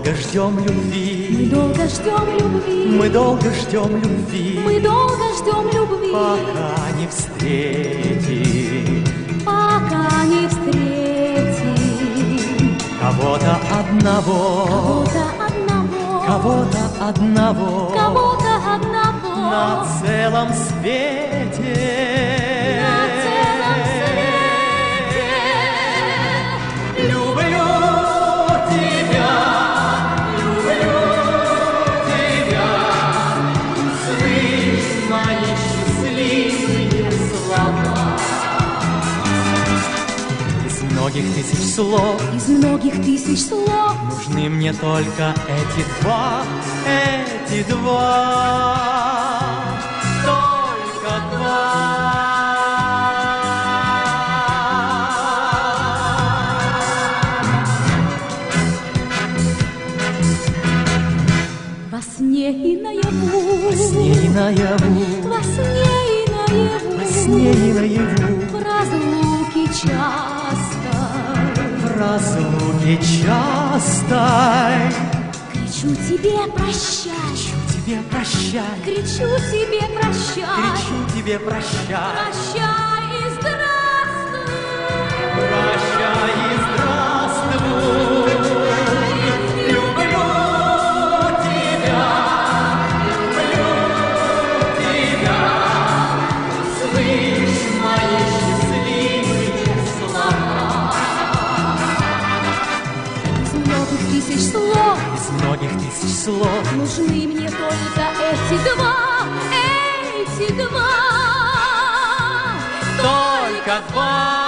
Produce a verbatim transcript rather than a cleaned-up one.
долго ждем любви, мы долго ждем любви, мы долго ждем любви, мы долго ждем любви, пока не встретим, пока не встретим кого-то одного, кого-то одного, кого-то одного, кого-то одного на целом свете. На целом свете. Люблю тебя, люблю тебя, слышь мои счастливые слова. Из многих тысяч слов, Из многих тысяч слов нужны мне только эти два, эти два, только два. во сне и наяву, Во сне и наяву, во сне и наяву, во сне и наяву, в разлуке часто, в разлуке частой. кричу тебе прощай, Кричу тебе прощай, кричу тебе прощай, кричу тебе прощай, прощай и здравствуй. прощай и здравствуй. Люблю тебя, люблю тебя, слышь мои счастливые слова. Из многих тысяч слов Из многих тысяч слов нужны мне только эти два, эти два, только два.